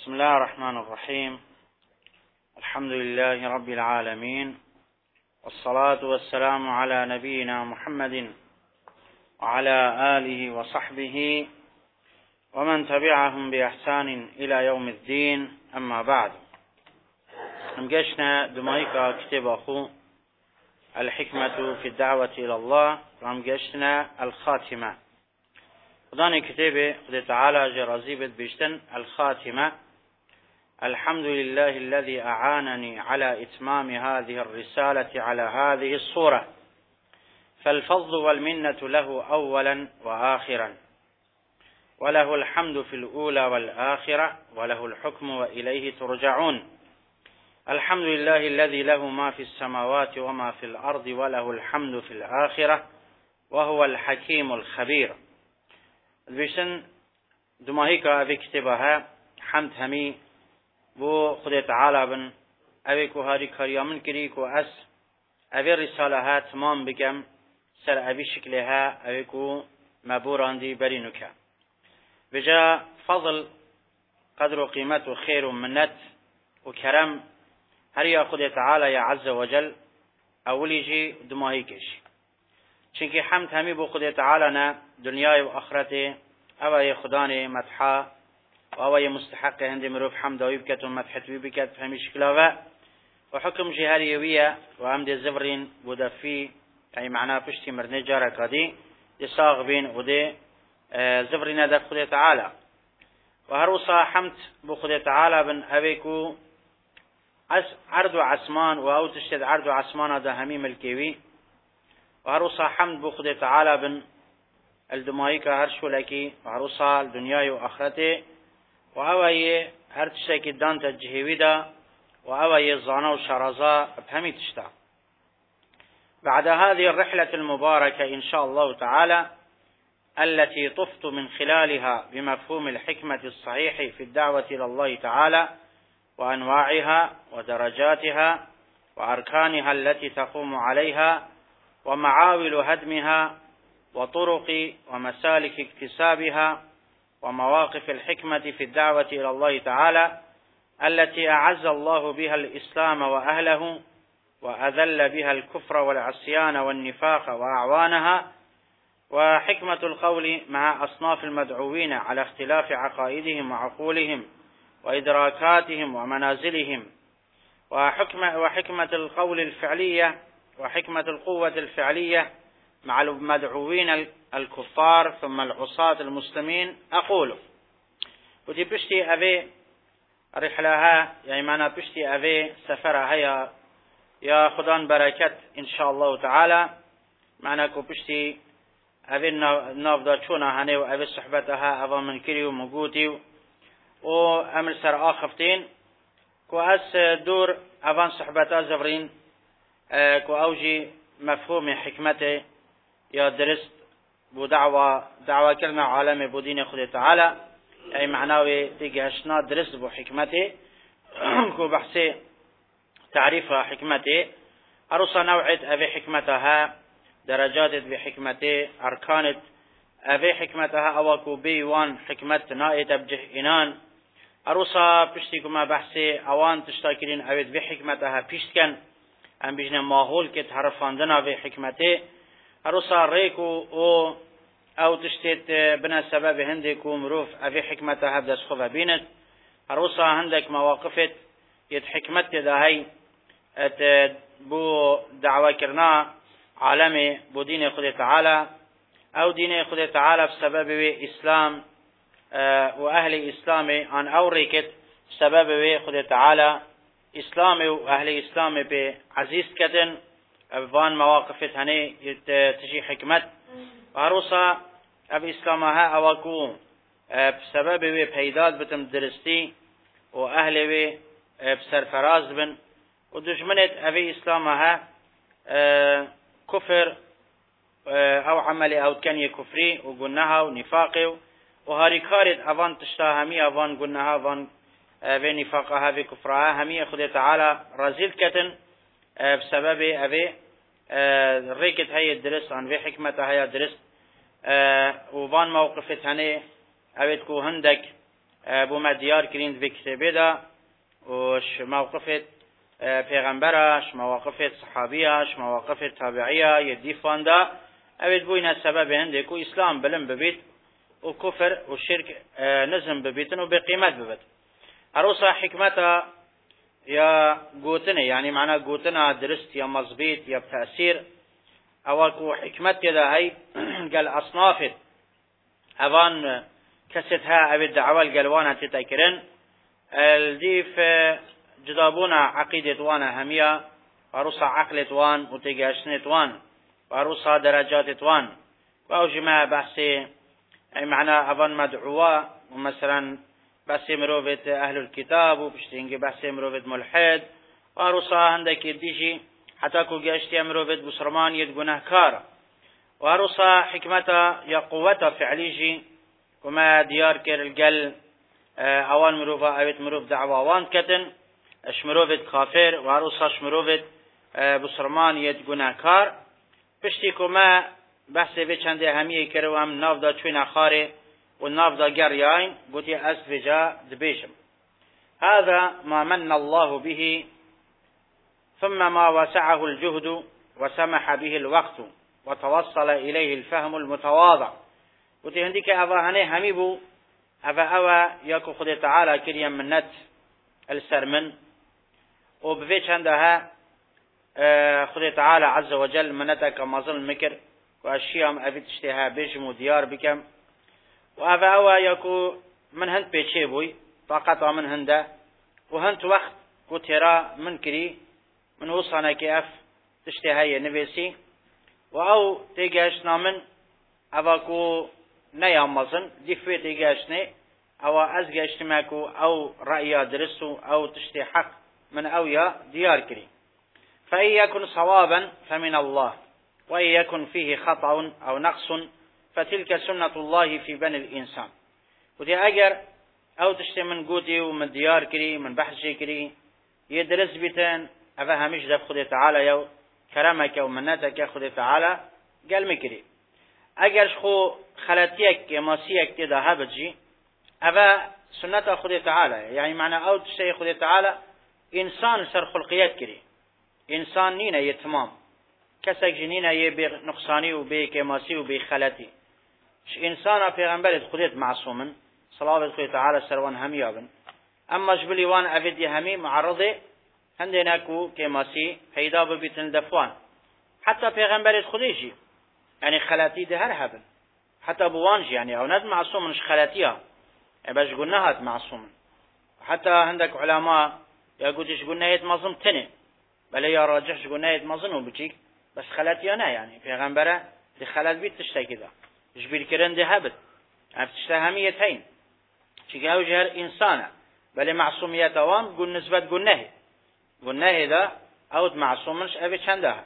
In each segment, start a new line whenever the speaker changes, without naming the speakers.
بسم الله الرحمن الرحيم. الحمد لله رب العالمين، والصلاة والسلام على نبينا محمد وعلى آله وصحبه ومن تبعهم بإحسان إلى يوم الدين. أما بعد، امجشنا دمائك كتاب أخو الحكمة في الدعوة إلى الله، وامجشنا الخاتمة وداني كتابه قد تعالى جرازيبت بيشتن الخاتمة. الحمد لله الذي أعانني على إتمام هذه الرسالة على هذه الصورة، فالفضل والمنة له أولا وآخرا، وله الحمد في الأولى والآخرة، وله الحكم وإليه ترجعون. الحمد لله الذي له ما في السماوات وما في الأرض، وله الحمد في الآخرة، وهو الحكيم الخبير. بيشن دماهيكا في كتابها حمد همي بو خد تعالى بن أبيكو هاري كريا من كريكو أس أبي الرسالة تمام بكم سر أبي شكلها أبيكو مبوران دي برينك بجاء فضل قدر قيمته خير منت وكرم هريا خد تعالى يا عز وجل أولي جي دماهيكش چونكي حمد همي بو خد تعالى نا دنياي وآخرته أوي خداني مدحا وأوي مستحق هندي مروف حمد ويبكت ومدحت ويبكت فهمي شكلاوة وحكم جهاريوية وعمد الزفرين بودفي أي معناه بشتي مرني جارك هذه يصاغ بين ودي زفرين هذا خد تعالى. وهروصا حمد بو خد تعالى بن أبيكو عرض عسمان وأو تشتد عرض عسمان هذا هميم الكيوي. وهروصا حمد بو خد تعالى بن الدمائكا هرشو لكي وهروصا الدنيا وآخرته وأوي هرتشتكي دانت الجهويدا وأوي الزانا وشرزا بهمي تشتا. بعد هذه الرحلة المباركة إن شاء الله تعالى التي طفت من خلالها بمفهوم الحكمة الصحيح في الدعوة إلى الله تعالى وأنواعها ودرجاتها وأركانها التي تقوم عليها ومعاول هدمها وطرق ومسالك اكتسابها ومواقف الحكمة في الدعوة إلى الله تعالى التي أعز الله بها الإسلام وأهله وأذل بها الكفر والعصيان والنفاق وأعوانها، وحكمة القول مع أصناف المدعوين على اختلاف عقائدهم وعقولهم وإدراكاتهم ومنازلهم، وحكمة القول الفعلية وحكمة القوة الفعلية مع المدعوين الكفار ثم العصاة المسلمين. أقول ودي بشتي أبي رحلها يعني معنا بشتي أبي سفرها يا خدان بركات إن شاء الله تعالى معنا كو بشتي أبي نافذا شونا هني وأبي صحبتها أبا من كري ومقوتي وأمر سر آخفتين كو أس دور أبان صحبتها زفرين كو أوجي مفهوم حكمته يا درست بو دعوة كلمة عالمي بو دين خد تعالى أي معناوي تيجهشنا درست بو حكمته كو بحثي تعريفها حكمته أرصى نوعت أبي حكمتها درجات بحكمته أركانت أبي حكمتها أوكو بيوان حكمت نائت بجه إنان أرصى بشتكما بحثي أوان تشتاكرين أبيت بحكمتها بشتكن أم بجنا ماهول كت حرفاندنا بحكمته أرصى ريكو أو تشتت بنا سبب هندكو مروف أبي حكمتها بدس خفا بينت أرصى عندك مواقفت يت حكمت دهي بو دعوة كرنا عالمي بو دين خد تعالى أو دين خد تعالى بسبب إسلام وأهل إسلامي عن أوريكت بسبب خد تعالى إسلامي وأهل إسلامي بعزيز كتن أبوان مواقفت هني تجي حكمت وهروسا أب إسلامها أوكو بسبب بيداد بتم درستي وأهل بسرفراز بن ودشمنت أبي إسلامها كفر أو عملي أو كان كفري وقلناها ونفاقي وهاري كارد أفان تشتاهمي أفان قلناها أفان بنفاقها بكفرها همي خد تعالى رزيل كتن بسبب أبي ريكت هاي الدرس عن في حكمة هاي الدرس وبان موقفت هني أبي تكو هندك بوما ديار كريند بكتابه دا وش موقف پیغمبرش، مواقف صحابیش، مواقف تابعیه یدی فاندا اوید بوینا سبب هنده کو اسلام بلن ببید و کفر و شرک نزم ببیتن و بقیمت ببید. اروسا حکمتا یا گوتنه یعنی معنی گوتنه درست یا مضبیط یا بتأثیر اول کو حکمت کده هی قال اصنافت اوان کستها اوید دعوال قلوانا تتاكرن الديف جدابونا عقيدة وانا همية وروسا عقلة وان وتقاشنة وان وروسا درجات وان وأوجماع بحثي معنى أظن مدعوة ومثلا بحثي مروفة أهل الكتاب وبشتينجي بحثي مروفة ملحد وروسا عندك يديجي حتى كو قاشتي مروفة بسرمان يدقونه كار وروسا حكمتها يا قوتها فعليجي وما ديار كير القل اوان مروفا اوید مروف دعوان کتن اشمروفت کافر و عروسا اشمروفت بسرمان ید گناهکار پشتی که ما بحث به چنده همیه کرو هم ناف دا چوین اخاره و ناف دا گریاین گوتی از وجا دبیشم هذا ما من الله به ثم ما وسعه الجهد وسمح به الوقت وتوصل إليه الفهم المتواضع گوتی هندی که اوهانه همی بو أو يكو خد تعالى كريم منت السرمن وبفيش عندها خد تعالى عز وجل منتك مظل مكر وأشياء أبي تشتها بيجم وديار بكم أو يكو من هند بيتشي بوي طاقة من هنده وهند وقت كترا من كري من وصانا كيف تشتهي نفسي وأو تيجاشنا من أباكو نيام مزن دفوه تيجاشني او از گشتماكو او رأي درسو او تشتي حق من اويا ديار كري فإن يكن صوابا فمن الله وإن يكن فيه خطأ او نقص فتلك سنة الله في بني الإنسان ودي اگر او تشتي من قوتي ومن ديار كري من بحثي كري يدرس بيتن افا هميش دف خده تعالى يو كرمك ومناتك خده تعالى قال مكري اگر خو خلاتيك ماسيك كده هبجي أبا سنة خد تعالى يعني معنى أو شيء خد تعالى إنسان سر خلقيات كري إنسان نينا يتمام كسك جنينا يبي نقصاني وبي كماسي وبي خلاتي إنسان پیغمبر خدت معصوما صلاة خد تعالى سروان هميابن أما جبلي وان أفدي همي معرضة هندنا كو كماسي هيدا ببيتن دفوان حتى پیغمبر خديجي يعني خلاتي ده هر هبن حتى بوانج يعني أو ند معصوم مش خلاتيها باش قلنا هات معصوم حتى عندك علماء يقولش قلنا هيت مظلم تنه بل يا راجحش قلنا هيت مظلم وبتشيك بس خلاتي أنا يعني في غنبرة دي خلات بيت تشتى كذا جبير كرن دي هبت تشتهميتين شيء أوجه إنسانة بل معصوميات أوام قل نسبة قلنا ده أود معصوم مش أبي شندها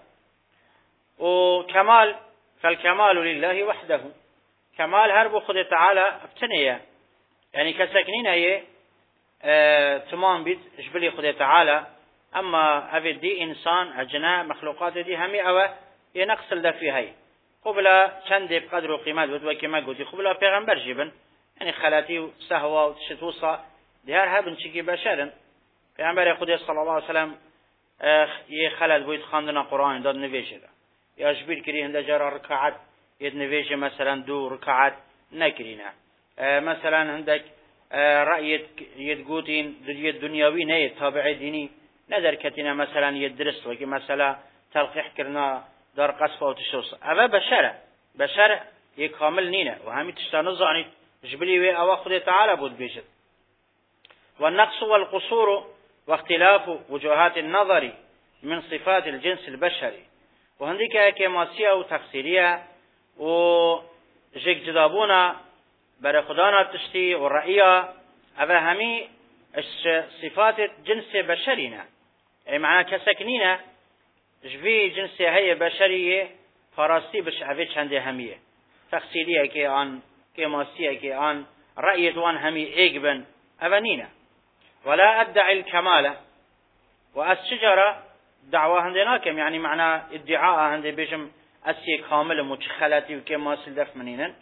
وكمال فالكمال لله وحده كمال هرب خد تعالى ابتنية يعني كسكنين هي تمام بيت جبلي خد تعالى أما أبي دي إنسان أجناء مخلوقات دي همي أو ينقص ده في هاي قبل چند بقدر وقيمات وتوكي ما قلتي قبل پیغمبر جبن يعني خلاتي سهوة وتشتوصة دي هر هبن شكي بشرن پیغمبر خود صلى الله عليه وسلم يخلد بويت خاندنا قرآن داد نويشه ده يا جبير كري هنده جرى ركعات يد نويشه مثلا 2 ركعات نكرينا مثلا عندك رأي يدقوتين يد دنيوي نه تابع ديني نظر كتنا مثلا يدرس وكي مثلا تلقيح كرنا دار قصفة وتشوص أبا بشر يكامل نينا وهمي تشتانوزاني جبلي وي أوا خده تعالى بود بيشت والنقص والقصور واختلاف وجهات النظر من صفات الجنس البشري وهنديك كماسية وتفسيرية وجيك جدابونا برخدانا تشتي والرأية أبا همي صفات جنس بشرينا أي معنى كسكنينة جبي جنس هي بشرية فراستي بش عفيت شنده همية تفسيرية كيان كماسية كيان رأية وان همي إيقبن أبنينا ولا أدعي الكمال والشجرة دعوة هندناكم يعني معنى ادعاء هند بيجم أسي كامل متخلاتي وكماسي دف منينا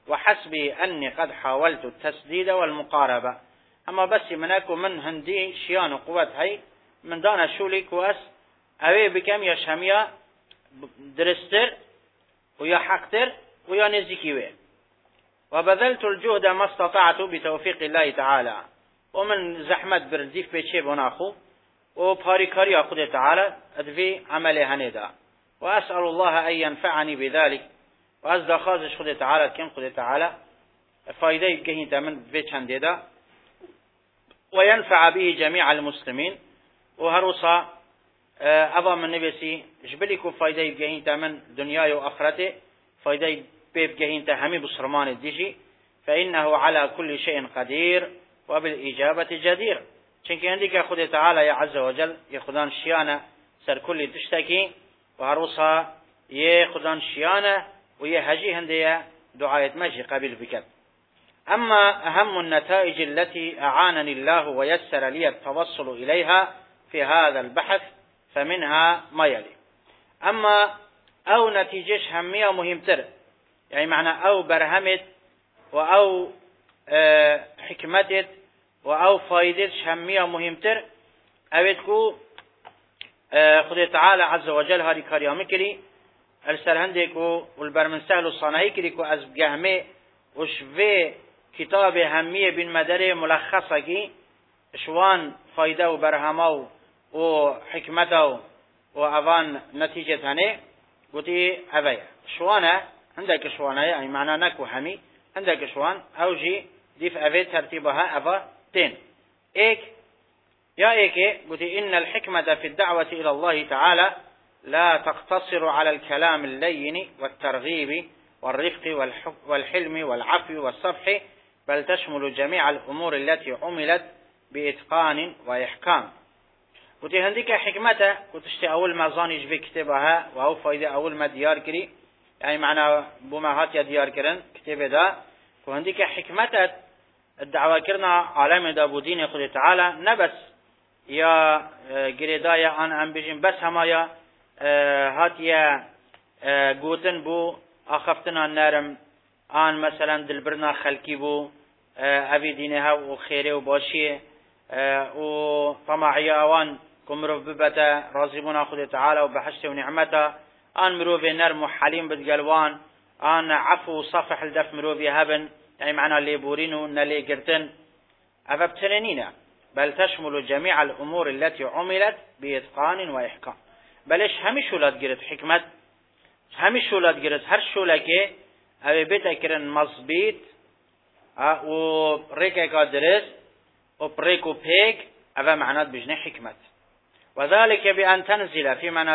وحسبي أني قد حاولت التسديد والمقاربة. أما بس مناكو من هندي شيان قوات هاي من دانا شولي كواس أوي بكم يشهميا درستر ويا حقتر ويا نزيكيوه، وبذلت الجهد ما استطعت بتوفيق الله تعالى، ومن زحمة برديف بيتشي بناخو وباريكاري أخذ تعالى أدفي عملي هندا، وأسأل الله أن ينفعني بذلك، وأزدى خازش خذ تعالى كم خذ تعالى فايدة يبقين تمن بيت هندا وينفع به جميع المسلمين. وهروسا أضا من نبسي جبلكو فايدة يبقين تمن دنياي وآخرته، فايدة بيبقين تهمي بصرمان الدجي، فإنه على كل شيء قدير وبالإجابة جدير. چونك عندك خود تعالى يا عز وجل يخدان شيانة سر كل تشتكي، وهروسا يخدان شيانة ويهجي هندية دعاية مجي قبل بكت. أما أهم النتائج التي أعانني الله ويسر لي التوصل إليها في هذا البحث فمنها ما يلي. أما أو نتيجة همية مهمتر، يعني معنى أو برهمت وأو حكمتت وأو فايدة همية مهمتر أبدكو خد تعالى عز وجل هاري كاريامي كري السرهندكو والبرمن سهل الصناعي كريكو از بجهمي وشفي كتاب همية بن مدري ملخصة كي شوان فايدة وبرهمه وحكمته وأفان نتيجة هني قلتي أبايا شوانه عندك شوانه يعني معنى نكو همي عندك شوان أوجي ديف أبي ترتيبها أفا تين إيك يا إيك قلتي إن الحكمة في الدعوة إلى الله تعالى لا تقتصر على الكلام اللين والترغيب والرفق والحلم والعفو والصفح، بل تشمل جميع الأمور التي عملت بإتقان وإحكام. قلت هنديك حكمته قلت اشتي أول ما ظانيش بكتبها وهو فايدة أول ما ديار كري يعني معنى بمهات يا ديار كرن كتابه دا وهنديك حكمته الدعوة كرنا عالم دا بودين خد تعالى نبس يا قريدايا أنا أم بيجين بس همايا هاتيا قوتن بو أخفتنا النارم آن مثلا دلبرنا خلقي بو أبي دينها وخيره وباشيه وطمعي أوان كمروف ببتا رازبنا خد تعالى وبحشته ونعمته آن مروف نرم وحليم بدقلوان آن عفو صفح الدف مروف هبن يعني معنى اللي بورينو نلي قرتن أفبتلنينا، بل تشمل جميع الأمور التي عملت بإتقان وإحكام. بلش همي شولات قرت حكمت همي شولات قرت هر شولكي أبي بيتا كرن مصبيت وريكا قادرس وبريكو بيك أبا معنات بجنة حكمت، وذلك بأن تنزل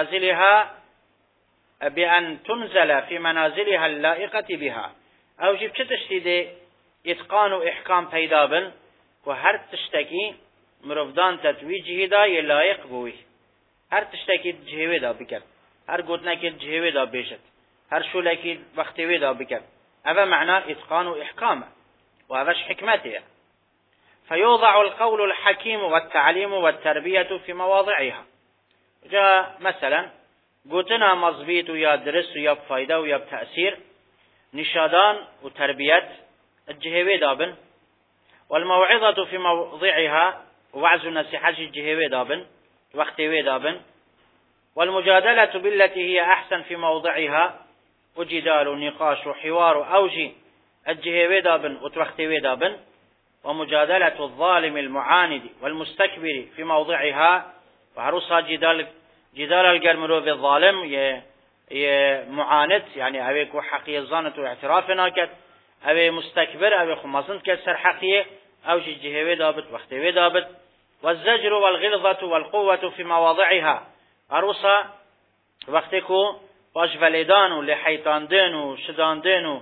في منازلها اللائقة بها أو جيب تشتيد إتقان وإحكام بيدابن وهر تشتكي مرفضان تتويجه دا يلايق بوي، هر تشتكي جهوه دا بكر، هر قوتنا كي جهوه دا بيشت، هر شولكي وقتوه دا بكر، هذا معنى إتقان وإحكام وهذاش حكمته. فيوضع القول الحكيم والتعليم والتربية في مواضعها. جاء مثلا قوتنا مضبيط ويا درس ويا بفايدة ويا بتأثير نشادان وتربية الجهوه دابن، والموعظة في موضعها ووعز نصيحة الجهوه دابن وقتوه دابن، والمجادلة بالتي هي أحسن في موضعها وجدال ونقاش وحوار أوجي الجهوه دابن وتوقتوه دابن، ومجادلة الظالم المعاند والمستكبر في موضعها وعروسها جدال القرمرو بالظالم معاند يعني أبيك حقية الظانة واعترافنا كت أبي مستكبر أبي خماسن كسر حقية أوجي الجهوه دابت وقتوه دابت، والزجر والغلظة والقوة في مواضعها عروسها وقتكو باش فليدان ولحيطاندين وشداندين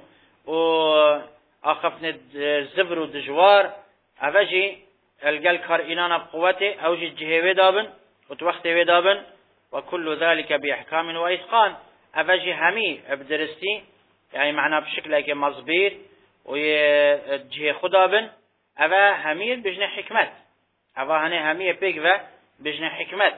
وآخفن الزبر والدجوار أفجي القل كارئنان بقوته أوجي الجهوه دابن وتوقتوه دابن، وكل ذلك بإحكام وإتقان أفجي همي بدرستي يعني معناه بشكل مظبيط ويجه خدابن أفا همي بجنة حكمت أفا هني همي بيقفة بجنة حكمت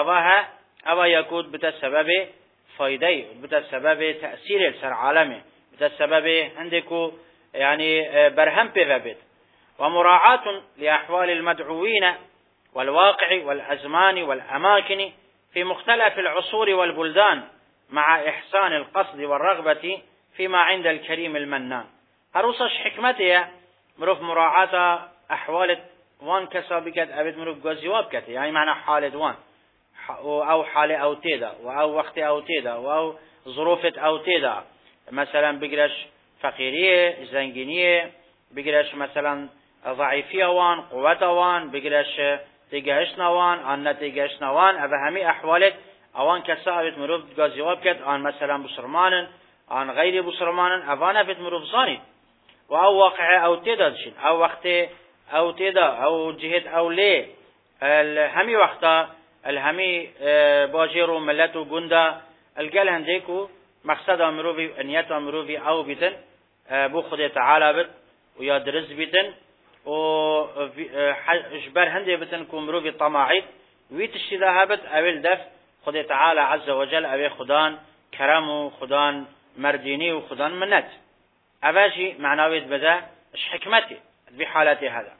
وأفا يكون بتسبب فايدة بتسبب تأثير سر عالمه بتسبب عندك يعني برهم بذبت. ومراعاة لأحوال المدعوين والواقع والأزمان والأماكن في مختلف العصور والبلدان مع إحسان القصد والرغبة فيما عند الكريم المنان. هروسش حكمتها مروف مراعاة أحوال وان كسابكت أبد مروف جوزيواب كت يعني معنى حالة وان أو حالة أو تيدا أو وقت أو تيدا أو ظروفة أو تيدا مثلا بقرش فقيرية زنجينية بقرش مثلا ضعيفية وان قوة وان بقرش تيجهش نوان أن تيجهش نوان أبا همي أحوالك أوان كسابت مروف جوزيواب كت أن مثلا بسرمان أن غير بسرمان أبانا فت مروف زاني أو واقع أو تيدا أو وقت أو تيدا أو جهة أو ليه الهمي وقتا الهمي باجيرو ملتو جندا الجل هنديكو مقصد أمروفي نيت أمروفي أو بيتن بو خد تعالى بت ويا درس بيتن و إجبار هندي بتن كمروفي طماعي ويتشي ذهبت أول دف خد تعالى عز وجل أبي خدان كرم خدان مرديني وخدان منت أباجي معناويت بدا إيش حكمتي بحالتي هذا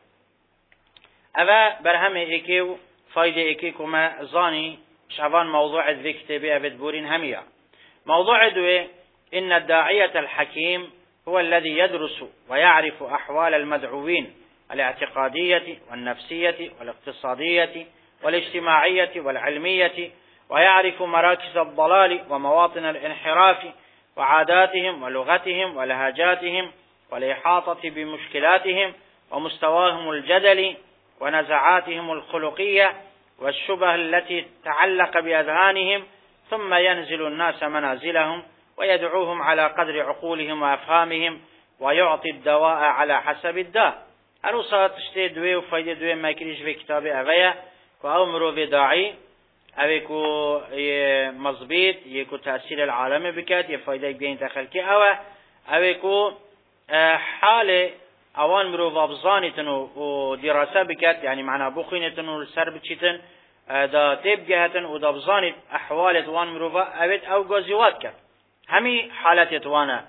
أبا برهم إيكيو فايدة إيكيكو ما ظاني شعبان موضوع ذي كتابي أبد بورين همية موضوع دوي إن الداعية الحكيم هو الذي يدرس ويعرف أحوال المدعوين الاعتقادية والنفسية والاقتصادية والاجتماعية والعلمية ويعرف مراكز الضلال ومواطن الانحراف وعاداتهم ولغتهم ولهجاتهم والإحاطة بمشكلاتهم ومستواهم الجدلي ونزعاتهم الخلقية والشبه التي تعلق بأذهانهم ثم ينزل الناس منازلهم ويدعوهم على قدر عقولهم وأفهامهم ويعطي الدواء على حسب الداء. أروسا تشتي دوي وفايدة دوي ما يكريش في كتاب أغاية وأمرو في داعي أبيكو مظبيط يكو تأثير العالم بكات يفايدة بين تخلكي أبيكو حالة اوان مروف ابزانيتن ودراسة بكات يعني معنا بخينتن والسر بتشيتن دا تيب جهتن ودا بزانيت احوال وان مروفا ابد او غازيوات كات همي حالات وانا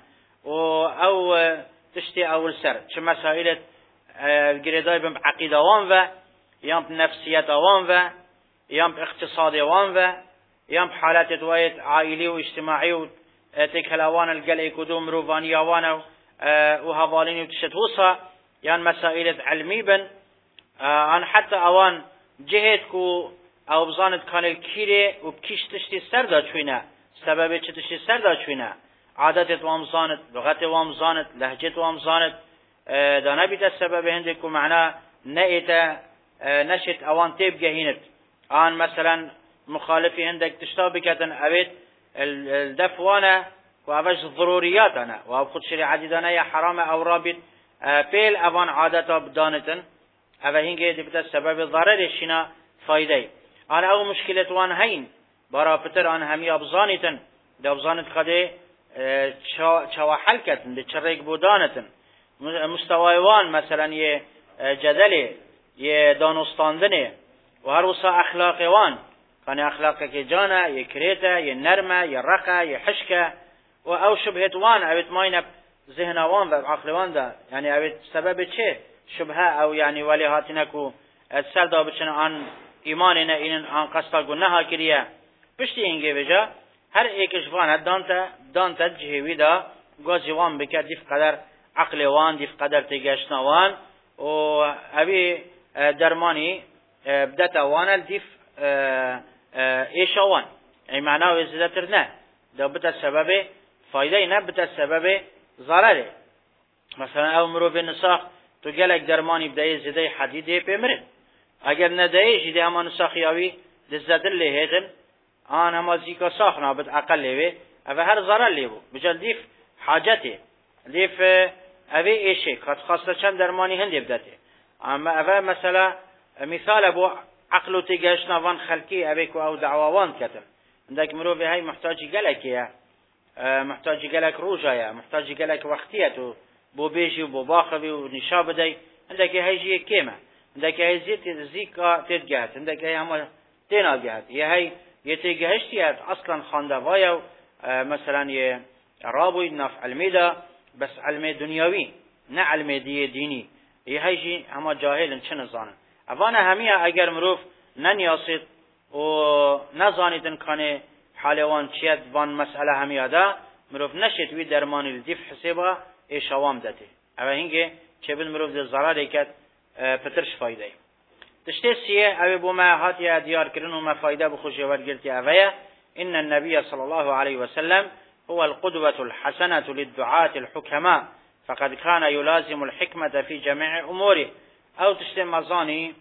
او تشتي او السر شو مسائل الجريداي بعقيدة وان و يام نفسية وان و يام اقتصاد وان و يام حالات وايت عائلي واجتماعي وتكلوان القلي كدوم مروفانيا وانا وهذالين وتشتوصها يعني مسائل علمي بن أنا حتى أوان جهتكو أو بزانت كان الكيري وبكيش تشتي سردا شوينا سبب تشتي سردا شوينا عادات وامزانت لغة وامزانت لهجة وامزانت ده نبيت السبب عندكم معناه نأيت نشت أوان تبقى هينت آن مثلا مخالفي عندك تشتابكة أبيت الدفوانة وأبش الضروريات أنا وأبخذ شريعة دانا يا حرام أو رابط فيل أبان عادة بدانتن أبا هنجي دبت السبب الضرر الشنا فايدة أنا أو مشكلة وان هين برا بتر أنا همي أبزانتن ده أبزانت خده شوا حلكتن ده شريك بودانتن مستويوان مثلا يه جدله يه دانستاندنه وهروسا أخلاقوان كان أخلاقك جانا يكريتا ينرمة يرقة يحشكة و شبهة وان أبت ماينب ذهن وان و عقل وان ده يعني أبت سبب چه شبهة أو يعني وليهاتنكو السر دا بچن آن ایماننا این آن قصد گناه کریه پشتی اینگه بجا هر ایکش وان دانتا جهوی دا گازی وان بکر دیف قدر عقل وان دیف قدر تگشنا وان و اوی درمانی بدتا وان دیف ایشا وان ای معناه وزدتر نه دا بتا سبب فایده نه بتا سبب ضرره مثلا او مروف نساخ تو گلک درمانی بدای زده حدیده پیمرن اگر ندهی جده همان ساخیاوی دزدر لیهیدن آن هما زیکا ساخنا بد اقل لیوی او هر ضرر لیو بجل دیف حاجته دیف اوی ایشه قد خاصة چند درمانی هنده بدته اما او مثلا مثال ابو عقلو تیگشنا وان خلقی اوی که او دعوان کتن عندك مروفي هاي محتاج قلك محتاج قلك روجايا محتاج قلك وقتيته بو بيجي وبو باخبي ونشاب داي عندك هاي جي كيمه عندك هاي زيكا تتجهت عندك هاي هم تينا جهت هي هاي يتجهشتيات اصلا خاندوايا مثلا رابوی ناف علمی دا بس علم دنیاوی نه علم دینی هیچی اما جاهل چه نزانن اوان همیه اگر مروف ننیاسید و نزانیدن کنه حالوان چیت وان مسئله همیه دا مروف نشید وی درمانی لدیف حسابا ایشوام داده اوه هنگه چه بید مروف ده ضراری کد پترش فایده تشتی سیه اوه بو ما هاتی دیار کرن و ما فایده بخوشی ورگرتی اوه إن النبي صلى الله عليه وسلم هو القدوة الحسنة للدعاة الحكماء فقد كان يلازم الحكمة في جميع أموره أو تشتي مزاني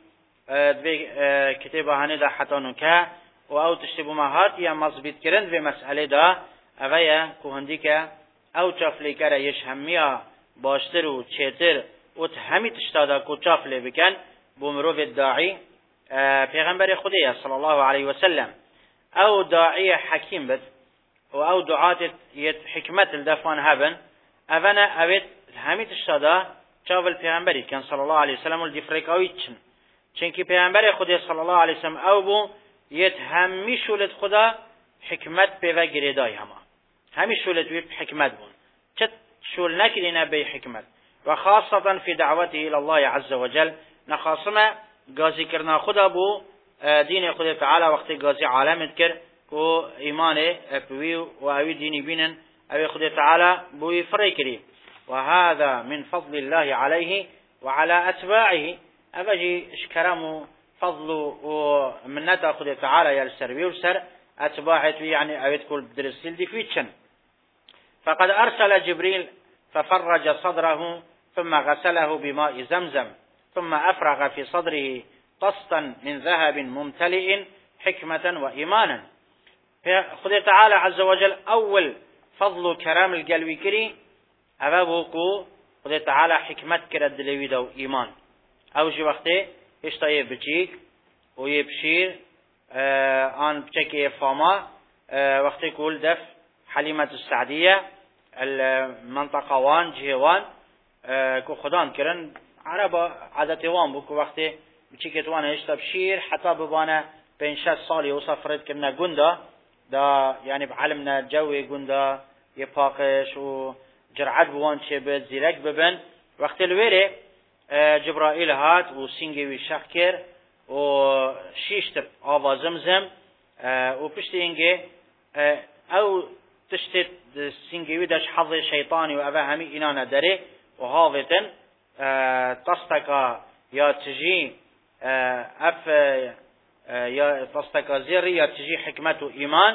كتابة هندا حتى نكا أو تشتي بمهات يا مزبط كرن في مسألة دا أغايا كوهنديك أو تشافلي كرا يشهميا باشتر و چيتر و تهمي تشتادا كو تشافلي بكن بمروف الداعي پیغمبر خديه صلى الله عليه وسلم او داعية حكيم بد او دعاة حكمة الدفان هبن اونا اوید همي تشتادا چاول پیغمبری کن صلى الله عليه وسلم الدفريقاوي چنکی پیغمبر خدا صلى الله عليه وسلم او بو یت همی شولت خدا حکمت پیوه گریدای همی شولت وی حکمت بون چت شول نکرینه بی حکمت و خاصة في دعوته الى الله عز وجل نخاصمه گازی کرنا خدا بو دین خدا تعالی وقتی گازی عالمت کر کو ایمان اپوی و اوی دینی بینن اوی خدا تعالی بوی فری کری و هذا من فضل الله عليه وعلى اتباعه اوجی اشکرم فضل و منت خدا تعالی یلسر ویرسر اتباعت يعني اوید کل درسیل دی فیچن فقد ارسل جبريل ففرج صدره ثم غسله بماء زمزم ثم افرغ في صدره طسطا من ذهب ممتلئ حكمة وإيمانا خدا تعالى عز وجل أول فضل كرام القلبي كري أبابوكو خدا تعالى حكمة كرد لويدا وإيمان أوجي وقته اشتاية بجيك ويبشير آن بچكي فاما وقته كول دف حليمة السعدية المنطقة وان جهوان كو خدان كرن عربا عادتوان بوكو وقته بچی که توانه اشتاب شیر حتی ببانه 5-6 سالی وصفرت کنه گنده دا یعنی بعلمنا جوی گنده یه پاقش و جرعت بوان چه بد زیرک ببن وقت الویره جبرائیل هات و سینگوی شخ کر و شیشت آوا زمزم و پشت اینگه او تشت سینگوی داش حظ شیطانی و اوه همی اینا نداره و هاوتن تستکا یا تجی اف یا تستکازیر یا تجی حکمت و ایمان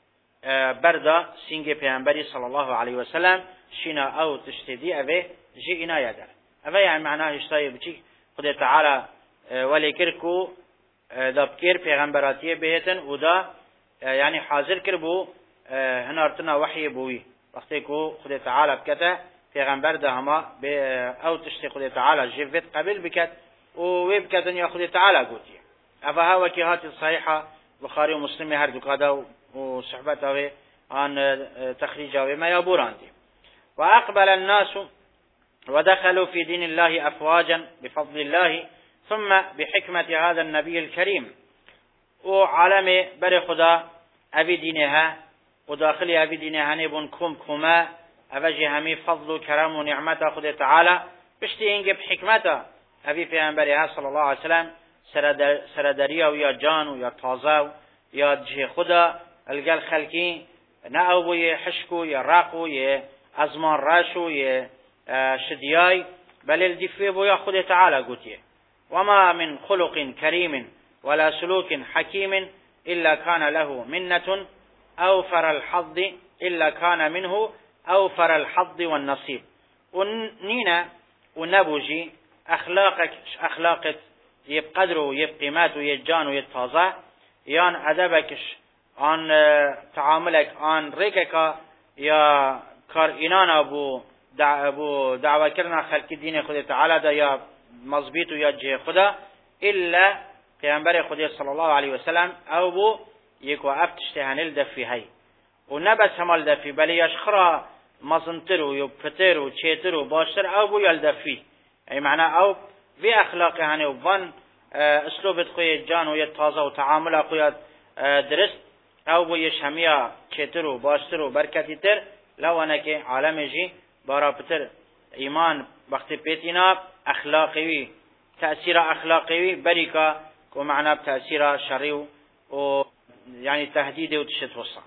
بردا سینگ پیامبری صلی الله علیه و سلم شینا او تشتدی اوه جی اینا یادر اوه یعنی معناه اشتای بچی خدا تعالی ولی کرکو دابکر پیغمبراتی بهتن و دا یعنی حاضر کر بو هنارتنا وحی بوی وقتی کو خدا تعالی بکته پیغمبر ده هما او تشتی خدا تعالی جفت قبل بکت وويب كذن يا خدي تعالى قوتي أفها وكيهات الصحيحة بخاري ومسلم هر دكادا وصحبته عن تخريجه ما يبوران دي وأقبل الناس ودخلوا في دين الله أفواجا بفضل الله ثم بحكمة هذا النبي الكريم وعالم بر خدا أبي دينها وداخل أبي دينها نبون كما أفجي همي فضل وكرم ونعمة خدا تعالى بشتي بحكمته أبي پیامبر صلى الله عليه وسلم سردريا ويا جان ويا تازا ويا جه خدا القل خلقي نأو يحشكو يا راقو يا أزمان راشو يا شدياي بل الدفيب ويا خدا تعالى قوتيه وما من خلق كريم ولا سلوك حكيم إلا كان له منة أوفر الحظ إلا كان منه أوفر الحظ والنصيب ونينا ونبوجي أخلاقك يبقدر ويبقيمات ويجان ويتفاضع يان أدبك عن تعاملك عن ريكك يا كارئنان أبو دعوة كرنا خلق الدين خدا تعالى دا يا مضبيط ويا جه خدا إلا پیغمبر خدا صلى الله عليه وسلم أو بو يكو أفتشتهن الدفي هاي ونبس همال دفي بل يشخرا مزنتر ويبفتر وچيتر وباشتر أو بو يلدفي أي معنى أو في أخلاقه هني وفن أسلوب خوي جان ويتازا وتعامل خوي درست أو بو يشهميا چيتر وباشتر وبركتي تر لو أنك عالمجي برا بتر إيمان بخت بيتنا أخلاقي تأثير أخلاقي بريكا ومعنى بتأثير شرعي و يعني تهديد وتشت وصا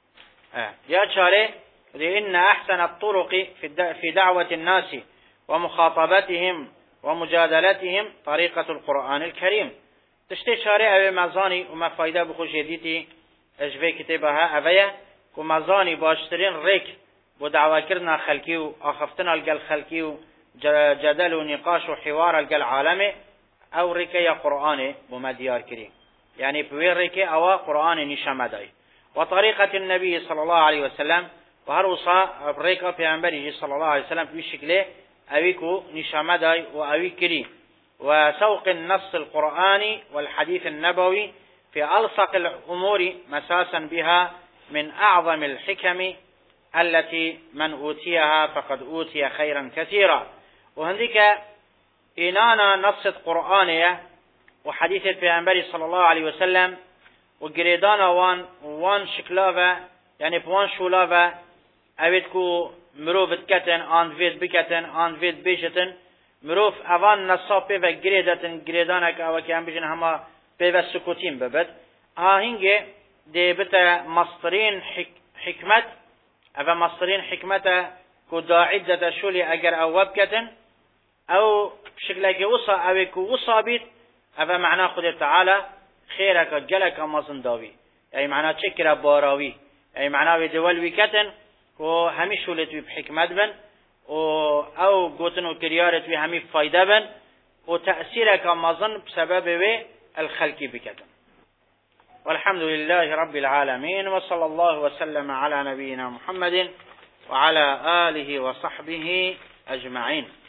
يا شارع لأن أحسن الطرق في دعوة الناس ومخاطبتهم ومجادلتهم طريقة القرآن الكريم تشتي شارع أبي مزاني وما فايدة بخوش جديتي أجفي كتابها أبيا ومزاني باشترين ريك ودعوة كرنا خلقي وأخفتنا القل خلقي جدل ونقاش وحوار القل عالمي أو ريكي قرآن بما ديار كريم يعني بوير ريكي أو قرآن نشامداي وطريقة النبي صلى الله عليه وسلم وهروصا ريكا في أنبريه صلى الله عليه وسلم بشكله أويكو نشامداي وأوي كريم وسوق النص القرآني والحديث النبوي في ألصق الأمور مساسا بها من أعظم الحكم التي من أوتيها فقد أوتي خيرا كثيرا وهنديك إنانا نص قرآنية وحديث البيغمبر صلى الله عليه وسلم وقريدانا وان شكلافا يعني بوان شولافا أبيتكو مروف تكتن آن فيد بكتن آن فيد بيشتن مروف اوان نصاب بيفا قريدانك او كيان بيجن هما بيفا سكوتين ببت هنگه دي بتا مصدرين حكمت او مصدرين حكمتا كو داعدة شولي اگر او وبكتن او شكلك وصا او كو وصا بيت او معنى خود تعالى خيرك جلك مازن داوي اي معنى تشكر باراوي اي معنى دول وكتن كو همي شولتوي بحكمت بن او قوتن وكريارت في همي فايدة بن وتأثيرك مظن بسبب الخلق بكتن والحمد لله رب العالمين وصلى الله وسلم على نبينا محمد وعلى آله وصحبه أجمعين.